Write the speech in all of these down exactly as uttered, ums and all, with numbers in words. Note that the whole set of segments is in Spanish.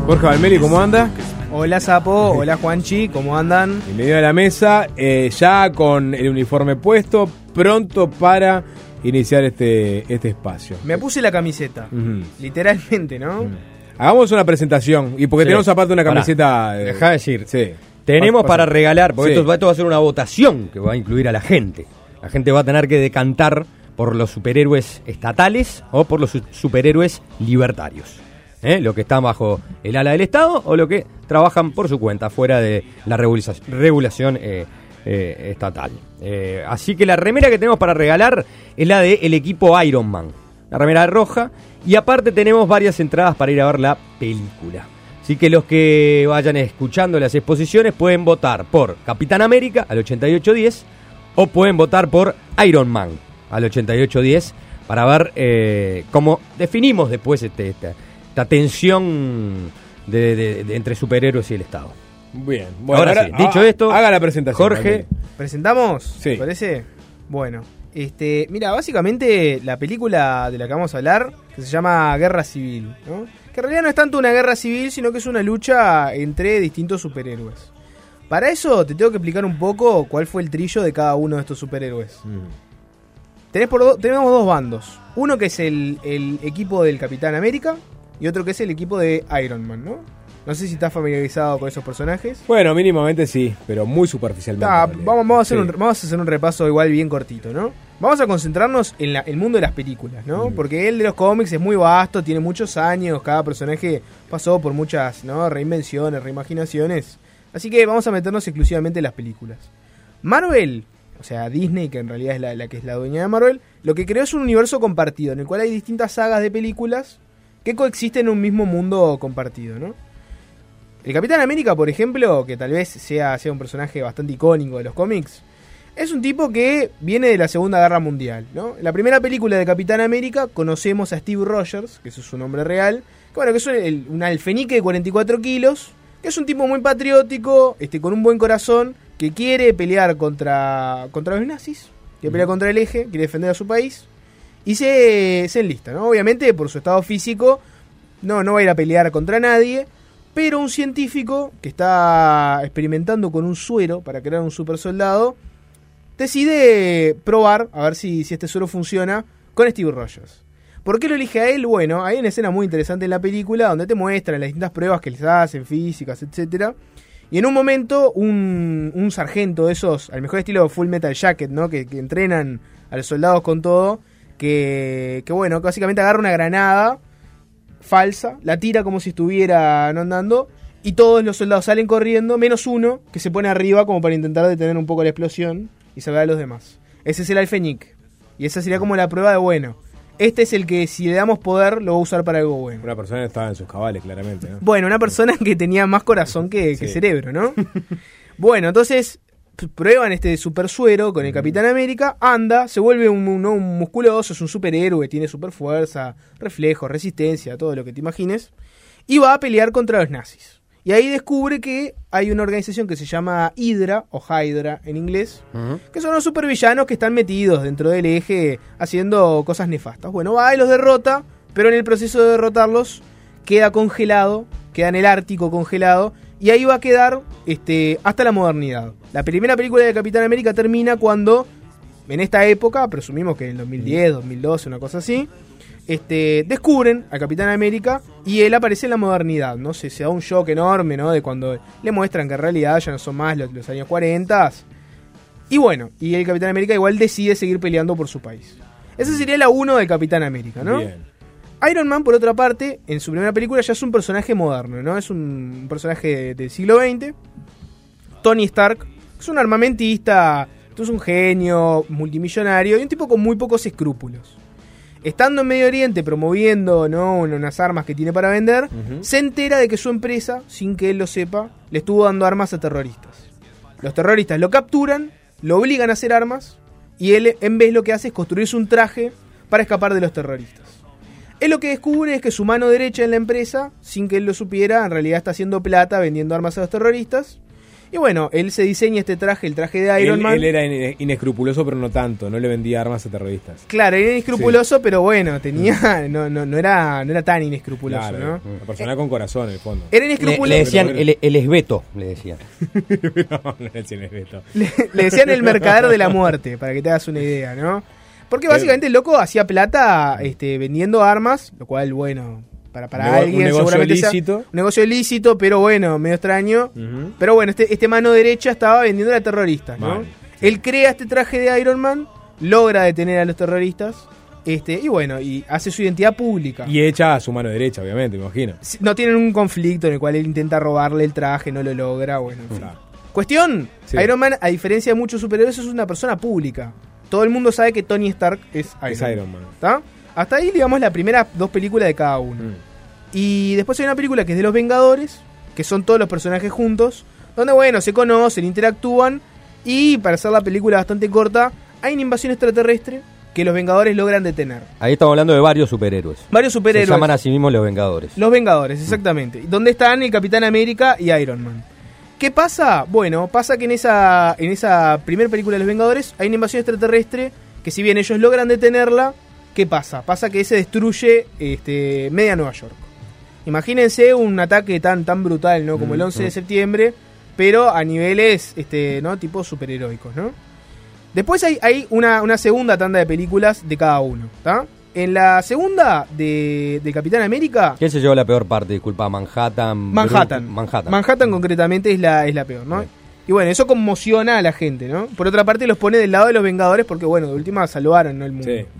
Jorge Valmeli, ¿cómo anda? Hola Sapo, hola Juanchi, ¿cómo andan? En medio de la mesa, eh, ya con el uniforme puesto, pronto para iniciar este, este espacio. Me puse la camiseta, uh-huh. literalmente, ¿no? Uh-huh. Hagamos una presentación, y porque sí. tenemos aparte una camiseta... Eh, Deja de decir, sí. tenemos Pas, para regalar, porque sí. esto, esto va a ser una votación que va a incluir a la gente. La gente va a tener que decantar por los superhéroes estatales o por los su- superhéroes libertarios. ¿Eh? Lo que están bajo el ala del Estado o lo que trabajan por su cuenta, fuera de la regulación, regulación eh, eh, estatal. Eh, así que la remera que tenemos para regalar es la del equipo Iron Man. La remera roja. Y aparte tenemos varias entradas para ir a ver la película. Así que los que vayan escuchando las exposiciones pueden votar por Capitán América al ochenta y ocho diez o pueden votar por Iron Man al ochenta y ocho diez para ver eh, cómo definimos después este, esta, esta tensión de, de, de entre superhéroes y el Estado. Bien, bueno, ahora, ahora sí, dicho ha, esto, haga la presentación. Jorge, también. ¿Presentamos? Sí. ¿Te parece? Bueno, este, mira, básicamente la película de la que vamos a hablar, que se llama Guerra Civil, ¿no? Que en realidad no es tanto una guerra civil, sino que es una lucha entre distintos superhéroes. Para eso te tengo que explicar un poco cuál fue el trillo de cada uno de estos superhéroes. Mm. Tenés por do- tenemos dos bandos. Uno que es el, el equipo del Capitán América y otro que es el equipo de Iron Man, ¿no? No sé si estás familiarizado con esos personajes. Bueno, mínimamente sí, pero muy superficialmente. Ah, vamos, vamos, a hacer sí. un, vamos a hacer un repaso igual bien cortito, ¿no? Vamos a concentrarnos en la, el mundo de las películas, ¿no? Mm. Porque el de los cómics es muy vasto, tiene muchos años, cada personaje pasó por muchas, ¿no? reinvenciones, reimaginaciones. Así que vamos a meternos exclusivamente en las películas. Marvel, o sea, Disney, que en realidad es la, la que es la dueña de Marvel, lo que creó es un universo compartido, en el cual hay distintas sagas de películas que coexisten en un mismo mundo compartido, ¿no? El Capitán América, por ejemplo, que tal vez sea, sea un personaje bastante icónico de los cómics, es un tipo que viene de la Segunda Guerra Mundial, ¿no? En la primera película de Capitán América conocemos a Steve Rogers, que ese es su nombre real, que bueno, que es un, un alfeñique de cuarenta y cuatro kilos, que es un tipo muy patriótico, este, con un buen corazón, que quiere pelear contra, contra los nazis, quiere pelear contra el eje, quiere defender a su país, y se, se enlista, ¿no? Obviamente, por su estado físico, no, no va a ir a pelear contra nadie, pero un científico que está experimentando con un suero para crear un super soldado decide probar a ver si, si este suero funciona con Steve Rogers. ¿Por qué lo elige a él? Bueno, hay una escena muy interesante en la película donde te muestran las distintas pruebas que les hacen, físicas, etcétera. Y en un momento un, un sargento de esos, al mejor estilo Full Metal Jacket, ¿no? Que, que entrenan a los soldados con todo, que, que bueno, que básicamente agarra una granada falsa, la tira como si estuviera no andando, y todos los soldados salen corriendo, menos uno, que se pone arriba como para intentar detener un poco la explosión y salvar a los demás. Ese es el alfeñique. Y esa sería como la prueba de, bueno, este es el que si le damos poder lo va a usar para algo bueno. Una persona que estaba en sus cabales, claramente, ¿no? Bueno, una persona que tenía más corazón que, que sí. cerebro, ¿no? Bueno, entonces prueban este super suero con el Capitán América, anda, se vuelve un, un, un musculoso, es un superhéroe, tiene super fuerza, reflejos, resistencia, todo lo que te imagines, y va a pelear contra los nazis. Y ahí descubre que hay una organización que se llama Hydra, o Hydra en inglés, uh-huh. que son los supervillanos que están metidos dentro del eje haciendo cosas nefastas. Bueno, va y los derrota, pero en el proceso de derrotarlos queda congelado, queda en el Ártico congelado, y ahí va a quedar este, hasta la modernidad. La primera película de Capitán América termina cuando, en esta época, presumimos que en el dos mil diez, dos mil doce, una cosa así, este, descubren al Capitán América y él aparece en la modernidad, ¿no? Se, se da un shock enorme, ¿no? De cuando le muestran que en realidad ya no son más los, los años cuarenta. Y bueno, y el Capitán América igual decide seguir peleando por su país. Esa sería la uno del Capitán América, ¿no? Bien. Iron Man, por otra parte, en su primera película ya es un personaje moderno, ¿no? Es un personaje del siglo veinte. Tony Stark es un armamentista, es un genio, multimillonario y un tipo con muy pocos escrúpulos. Estando en Medio Oriente promoviendo, ¿no? unas armas que tiene para vender, uh-huh. se entera de que su empresa, sin que él lo sepa, le estuvo dando armas a terroristas. Los terroristas lo capturan, lo obligan a hacer armas y él en vez lo que hace es construirse un traje para escapar de los terroristas. Él lo que descubre es que su mano derecha en la empresa, sin que él lo supiera, en realidad está haciendo plata vendiendo armas a los terroristas. Y bueno, él se diseña este traje, el traje de Iron él, Man. Él era in- inescrupuloso, pero no tanto. No le vendía armas a terroristas. Claro, era inescrupuloso, sí. pero bueno, tenía no, no, no, era, no era tan inescrupuloso, claro, ¿no? Una persona eh, con corazón, en el fondo. Era inescrupuloso. Le, le decían el, el esbeto, le decían. no, no le decían esbeto. Le, le decían el mercader de la muerte, para que te hagas una idea, ¿no? Porque básicamente el loco hacía plata este, vendiendo armas, lo cual, bueno... Para, para Nego- alguien un negocio seguramente ilícito. sea un negocio ilícito, pero bueno, medio extraño. Uh-huh. Pero bueno, este, este mano derecha estaba vendiendo a terroristas, ¿no? Vale, sí. Él crea este traje de Iron Man, logra detener a los terroristas, este, y bueno, y hace su identidad pública. Y echa a su mano derecha, obviamente, me imagino. No tienen un conflicto en el cual él intenta robarle el traje, no lo logra, bueno, en fin. Claro. Cuestión, Sí. Iron Man, a diferencia de muchos superhéroes, es una persona pública. Todo el mundo sabe que Tony Stark es Iron, Es Iron Man. ¿Está? Hasta ahí, digamos, las primeras dos películas de cada uno. Mm. Y después hay una película que es de los Vengadores, que son todos los personajes juntos, donde, bueno, se conocen, interactúan, y para hacer la película bastante corta, hay una invasión extraterrestre que los Vengadores logran detener. Ahí estamos hablando de varios superhéroes. Varios superhéroes. Se llaman a sí mismos los Vengadores. Los Vengadores, exactamente. ¿Dónde están el Capitán América y Iron Man? ¿Qué pasa? Bueno, pasa que en esa, en esa primera película de los Vengadores hay una invasión extraterrestre que, si bien ellos logran detenerla, ¿qué pasa? Pasa que se destruye este, media Nueva York. Imagínense un ataque tan tan brutal, ¿no? Como el once de septiembre, pero a niveles este, ¿no? tipo superheroicos, ¿no? Después hay, hay una, una segunda tanda de películas de cada uno, ¿está? En la segunda de, de Capitán América... ¿Quién se llevó la peor parte? Disculpa, Manhattan. Manhattan. Bru- Manhattan. Manhattan concretamente es la, es la peor, ¿no? Sí. Y bueno, eso conmociona a la gente, ¿no? Por otra parte los pone del lado de los Vengadores porque, bueno, de última salvaron, ¿no? El mundo. Sí.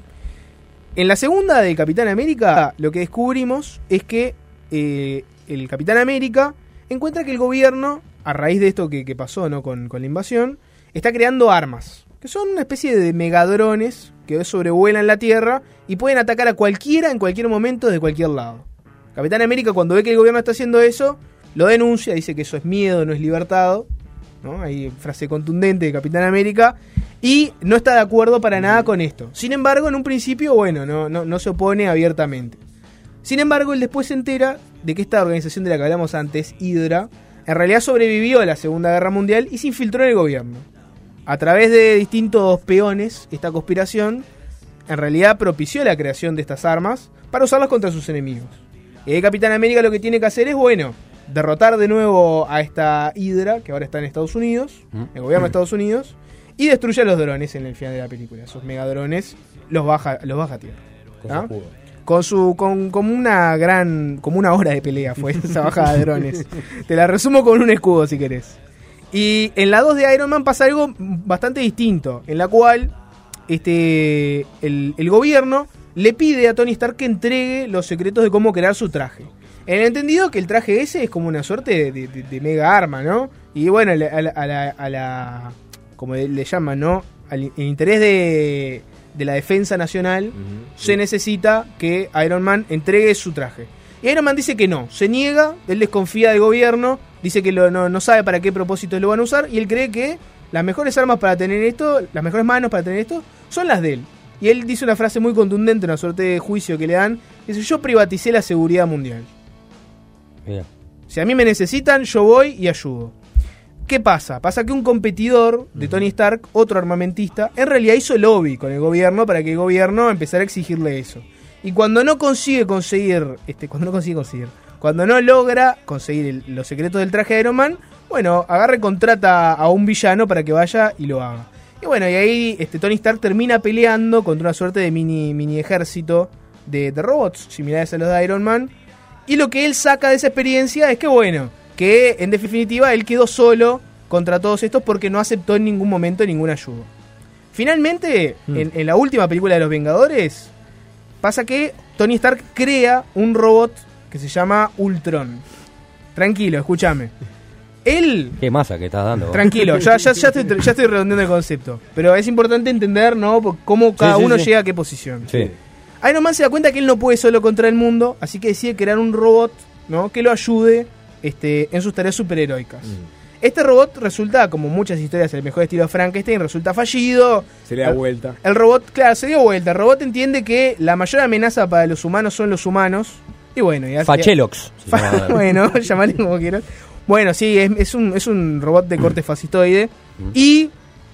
En la segunda de Capitán América, lo que descubrimos es que eh, el Capitán América encuentra que el gobierno, a raíz de esto que, que pasó, ¿no? con, con la invasión, está creando armas, que son una especie de megadrones que sobrevuelan la Tierra y pueden atacar a cualquiera en cualquier momento desde cualquier lado. Capitán América, cuando ve que el gobierno está haciendo eso, lo denuncia, dice que eso es miedo, no es libertad, ¿no? Hay frase contundente de Capitán América, y no está de acuerdo para nada con esto. Sin embargo, en un principio, bueno, no, no, no se opone abiertamente. Sin embargo, él después se entera de que esta organización de la que hablamos antes, Hydra, en realidad sobrevivió a la Segunda Guerra Mundial y se infiltró en el gobierno. A través de distintos peones, esta conspiración en realidad propició la creación de estas armas para usarlas contra sus enemigos. Y el Capitán América lo que tiene que hacer es, bueno, derrotar de nuevo a esta Hydra, que ahora está en Estados Unidos, el gobierno de Estados Unidos, y destruye a los drones en el final de la película. Esos megadrones los baja, los baja a tierra. Con ¿Ah? su escudo. Con su con como una gran como una hora de pelea fue esa bajada de drones. Te la resumo con un escudo si querés. Y en la dos de Iron Man pasa algo bastante distinto, en la cual este el, el gobierno le pide a Tony Stark que entregue los secretos de cómo crear su traje. En el entendido que el traje ese es como una suerte de, de, de mega arma, ¿no? Y bueno, a la, a la, a la, a la como le llaman, ¿no? Al el interés de de la defensa nacional, uh-huh, se sí. necesita que Iron Man entregue su traje. Y Iron Man dice que no, se niega, él desconfía del gobierno, dice que lo, no, no sabe para qué propósitos lo van a usar, y él cree que las mejores armas para tener esto, las mejores manos para tener esto, son las de él. Y él dice una frase muy contundente, una suerte de juicio que le dan, dice: yo privaticé la seguridad mundial. Yeah. Si a mí me necesitan, yo voy y ayudo. ¿Qué pasa? Pasa que un competidor de Tony Stark, otro armamentista, en realidad hizo lobby con el gobierno para que el gobierno empezara a exigirle eso. Y cuando no consigue conseguir, este, cuando no consigue conseguir, cuando no logra conseguir el, los secretos del traje de Iron Man, bueno, agarra y contrata a un villano para que vaya y lo haga. Y bueno, y ahí este, Tony Stark termina peleando contra una suerte de mini, mini ejército de, de robots similares a los de Iron Man. Y lo que él saca de esa experiencia es que, bueno, que en definitiva él quedó solo contra todos estos porque no aceptó en ningún momento ninguna ayuda. Finalmente, mm. en, en la última película de los Vengadores, pasa que Tony Stark crea un robot que se llama Ultron. Tranquilo, escúchame. Él... Qué masa que estás dando. Tranquilo, ya, ya, ya, estoy, ya estoy redondeando el concepto. Pero es importante entender, ¿no? Cómo cada sí, sí, uno sí. llega a qué posición. Sí. Iron Man se da cuenta que él no puede solo contra el mundo, así que decide crear un robot, ¿no? Que lo ayude Este, en sus tareas superheroicas. Mm. Este robot resulta, como muchas historias del mejor estilo Frankenstein, resulta fallido. Se le da el, vuelta. El robot, claro, se dio vuelta. El robot entiende que la mayor amenaza para los humanos son los humanos. Y bueno, y Fachelox. Fa bueno, llamarle como quieras. Bueno, sí, es, es, un, es un robot de corte fascistoide. Mm. Y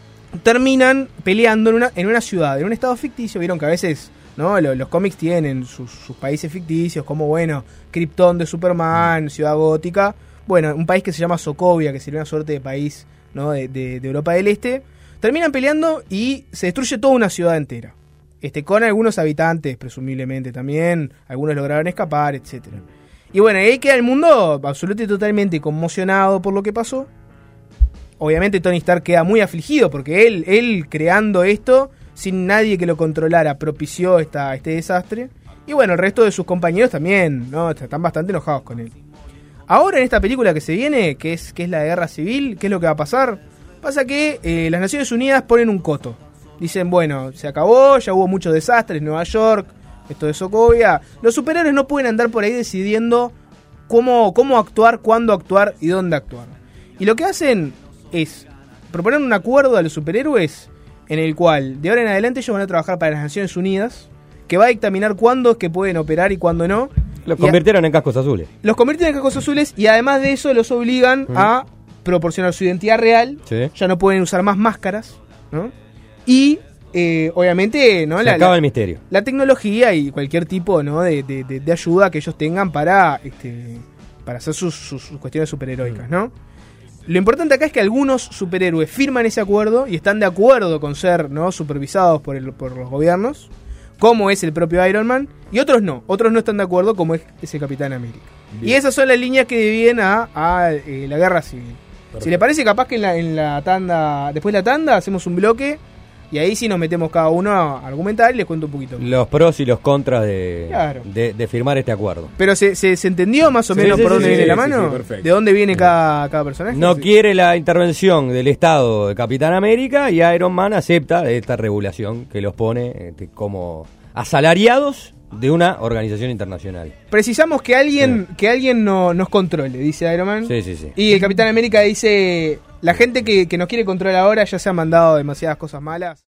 terminan peleando en una, en una ciudad, en un estado ficticio. Vieron que a veces, ¿no? Los, los cómics tienen sus, sus países ficticios, como, bueno, Krypton de Superman, Ciudad Gótica. Bueno, un país que se llama Sokovia, que sería una suerte de país, ¿no? de, de, de Europa del Este. Terminan peleando y se destruye toda una ciudad entera. Este, con algunos habitantes, presumiblemente también. Algunos lograron escapar, etcétera. Y bueno, ahí queda el mundo absolutamente y totalmente conmocionado por lo que pasó. Obviamente Tony Stark queda muy afligido porque él, él creando esto, sin nadie que lo controlara, propició esta, este desastre. Y bueno, el resto de sus compañeros también, ¿no? Están bastante enojados con él. Ahora en esta película que se viene, que es, que es la de Guerra Civil, ¿qué es lo que va a pasar? Pasa que eh, las Naciones Unidas ponen un coto. Dicen, bueno, se acabó, ya hubo muchos desastres en Nueva York, esto de Sokovia. Los superhéroes no pueden andar por ahí decidiendo cómo, cómo actuar, cuándo actuar y dónde actuar. Y lo que hacen es proponer un acuerdo a los superhéroes en el cual de ahora en adelante ellos van a trabajar para las Naciones Unidas, que va a dictaminar cuándo es que pueden operar y cuándo no. Los convirtieron a, en cascos azules. Los convirtieron en cascos azules y además de eso los obligan uh-huh. a proporcionar su identidad real. Sí. Ya no pueden usar más máscaras, ¿no? Y eh, obviamente, ¿no? Se la, acaba la, el misterio. La tecnología y cualquier tipo, ¿no? de, de, de, de ayuda que ellos tengan para, este, para hacer sus, sus, sus cuestiones superheroicas, ¿no? Lo importante acá es que algunos superhéroes firman ese acuerdo y están de acuerdo con ser, ¿no? supervisados por, el, por los gobiernos, como es el propio Iron Man, y otros no, otros no están de acuerdo, como es, es el Capitán América. Bien. Y esas son las líneas que dividen a, a eh, la Guerra Civil. Perfecto. Si le parece, capaz que en la, en la tanda, después de la tanda, hacemos un bloque. Y ahí sí nos metemos cada uno a argumentar y les cuento un poquito. Los pros y los contras de, claro. de, de firmar este acuerdo. Pero ¿se, se, se entendió más o sí, menos sí, por sí, dónde sí, viene sí, la mano? Sí, sí, ¿de dónde viene cada, cada personaje? No sí. quiere la intervención del Estado de Capitán América y Iron Man acepta esta regulación que los pone este, como asalariados de una organización internacional. Precisamos que alguien sí. que alguien no, nos controle, dice Iron Man. Sí, sí, sí. Y el Capitán América dice... La gente que, que nos quiere controlar ahora ya se ha mandado demasiadas cosas malas.